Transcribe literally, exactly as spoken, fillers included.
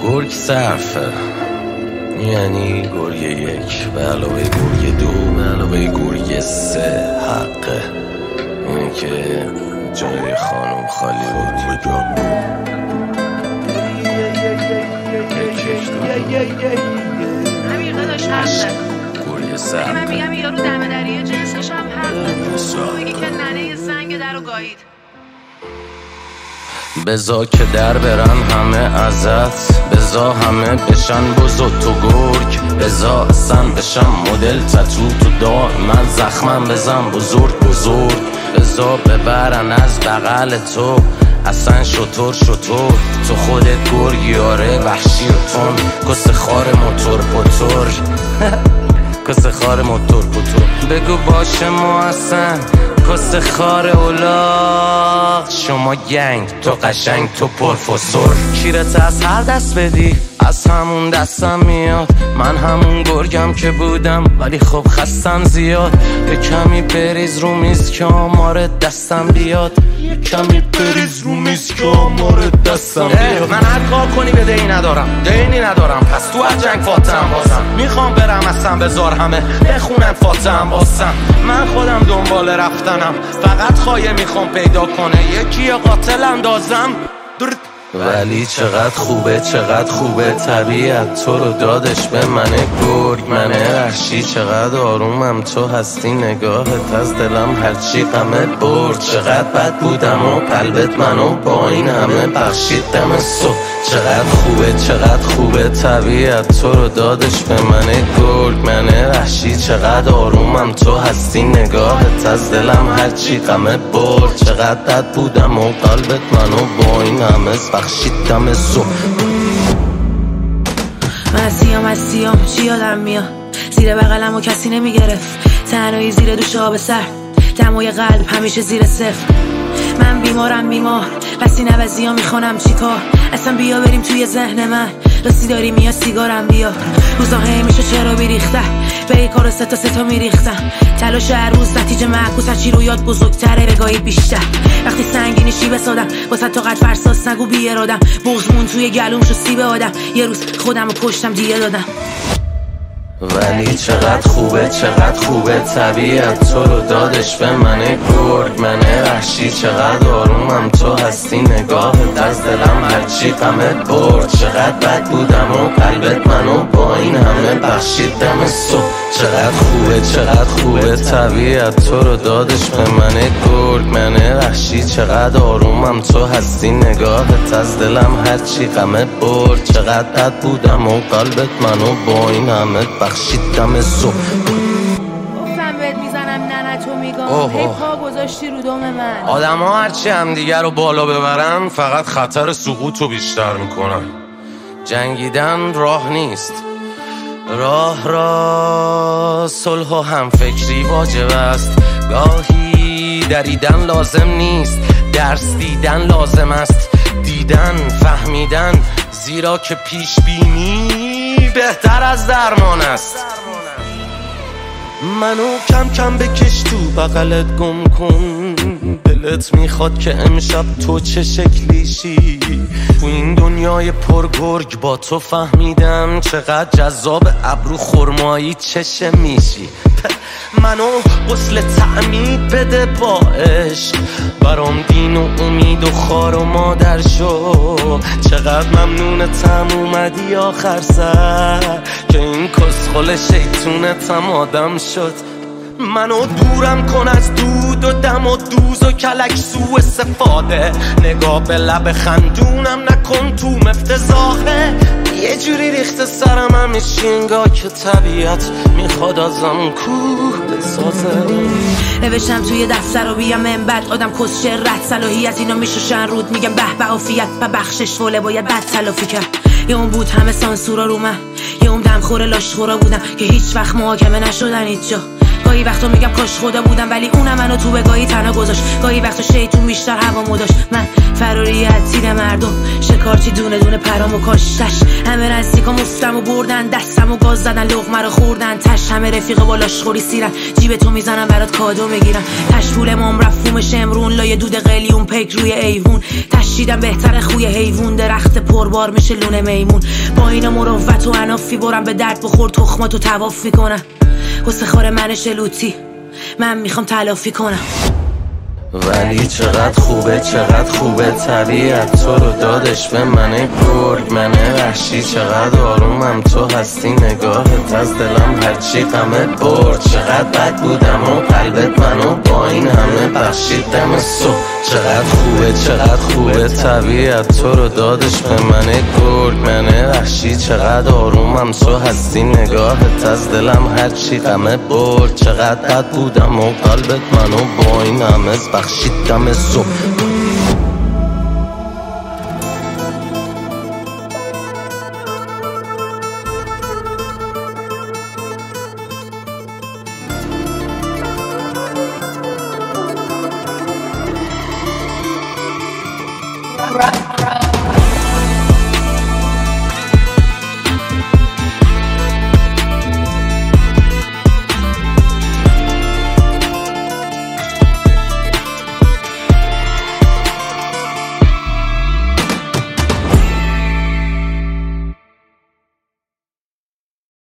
گرگ صرفه، یعنی گرگ یک به علاوه گرگ دو به علاوه گرگ سه حقه. اینه که جای خانم خالی بود جان. امیر داداش حقه. گرگ صرفه. من میگم یارو دم دریه جنسش هم حقه. میگه که ننه زنگ درو گایید. بزا که در برن همه ازت، بزا همه بشن بزرگ تو گرگ، بزا اصلا بشم مدل تتو تو دار من زخمم بزن بزرگ بزرگ، بزا ببرن از بغل تو اصلا شطور شطور، تو خودت گرگی آره وحشی و تون، کس خار موتور پوتور کس خار موتور پوتور، بگو باشه ما اصلا کس خار اولاغ، شما گنگ تو قشنگ تو پرفسور، کیرت از هر دست بدی از همون دستم میاد، من همون گرگم که بودم ولی خب خستم زیاد، یه کمی بریز رو میز که آمار دستم بیاد، یه کمی بریز رو میز که آمار دستم بیاد. من هر کار کنی به دینی ندارم دینی ندارم، پس تو هر جنگ فاتحم بازم، میخوام برم اصلا بذار همه بخونن فاتحم بازم، من خودم دنبال رفتنم فقط خواهی میخوام پیدا کنه یکی قاتل اندازم. ولی چقدر خوبه چقدر خوبه طبیعت تو رو دادش به منه گرگ منه وحشی، چقدر آرومم تو هستی نگاهت از دلم هرچی غمت برد، چقدر بد بودم و قلبت منو با این همه بخشید دم صبح، چقدر خوبه چقدر خوبه طبیعت تو رو دادش به منه گرگ منه وحشی، چقدر آرومم تو هستی نگاهت از دلم هرچی غمت برد، چقدر بد بودم و قلبت منو با این همه بخشیدم صبح. من از سیام از سیام چی یادم میاد، زیر بغلم و کسی نمیگرفت، تنهایی زیر دوش آب سر، دمای قلب همیشه زیر صفر، من بیمارم بیمار بسی نوزی ها میخونم چی کار، اصلا بیا بریم توی ذهن من راستی داری میاد سیگارم بیا، روزا هی میشه چرا بیریخته به ای کارو ستا ستا میریختم، تلاش هر روز نتیجه معکوس هرچی رویات بزرگتره بگاهی بیشتر، وقتی سنگینی شی بسادم واسه تا قد فرساس نگو بی ارادم، بغزمون توی گلوم شو سیب آدم، یه روز خودم رو کشتم دیگه دادم. ولی چقدر خوبه چقدر خوبه طبیعت تو رو دادش به منه گرگ منه وحشی، چقدر آرومم تو هستی نگاهت از دلم هرچی غمت برد، چقدر بد بودم و قلبت منو با این همه بخشید دم صبح، چقدر خوبه چقدر خوبه طبیعت تو رو دادش به منه گرگ منه وحشی، چقدر آرومم تو هستی نگاهت از دلم هرچی غمت برد، چقدر بد بودم و قلبت منو با این همه بخشیدم صبح. گفتم بهت میزنم ننه تو میگم هی پا گذاشتی رو دم من، آدم ها هرچی همدیگر رو بالا ببرن فقط خطر سقوط رو بیشتر میکنن، جنگیدن راه نیست، راه را صلح و همفکری واجب است، گاهی دریدن لازم نیست درس دیدن لازم است، دیدن فهمیدن زیرا که پیش بینی بهتر از درمان است، منو کم کم بکش تو بغلت گم کن، دلت میخواد که امشب تو چه شکلیشی، تو این دنیای پرگرگ با تو فهمیدم چقدر جذاب ابرو خرمایی چشه میشی، منو غسل تعمید بده با عشق، برام دین و امید و خار و مادر شو، چقدر ممنونتم اومدی آخر سر که این کسخل شیطونتم آدم شد، منو دورم کن از دود و دم و دوز و کلک سو استفاده، نگاه به لب خندونم نکن تو مفتزاخه، یه جوری ریخت سرم همیشه انگاه که طبیعت میخواد ازم کوه بسازه، نوشتم توی دفتر و بیام من بعد آدم کسچه رد صلاحیت اینا میشوشن رود میگم به به عافیت و بخشش فوله باید بد تلافی کرد، یه اون بود همه سانسورا رو من، یه اون دمخور لاشخورا بودم که هیچ وقت محاکمه نشدن هیچ جا، گاهی وقتا میگم کاش خدا بودم ولی اونم منو تو بگاهی تنها گذاشت. گاهی وقتا شیطون بیشتر هوامو داشت. من فراری از تیر مردم شکارچی دونه دونه پرامو کاشتش. همه نزدیکا مفتم و بردن دستم و گاز زدن لقمه رو خوردن تش. همه رفیق بالاش خوری سیرن جیب تو میزنن برات کادو میگیرن تش. پول مام رفوم شمرون لای دود قلیون پک روی ایوون تشیدم بهتر خوی حیوان درخت پربار میشه لونه میمون. با اینا مروت و انافی برم به درد بخور تخماتو طواف میکنم. قصه خور من شلوتی من میخوام تلافی کنم. ولی چقدر خوبه چقدر خوبه طبیعت تو رو دادش به من گرگ. منه وحشی چقدر آرومم تو هستی نگاهت از دلم هرچی غمه برد. چقدر بد بودم و قلبت منو با این همه بخشید دم صبح. چقدر خوبه چقدر خوبه طبیعت تو رو دادش به من گرگ. منه وحشی چقدر آرومم تو هستی نگاهت از دلم هرچی غمه برد. چقدر بد بودم و قلبت منو با این همه بخشید دم صبح. Right.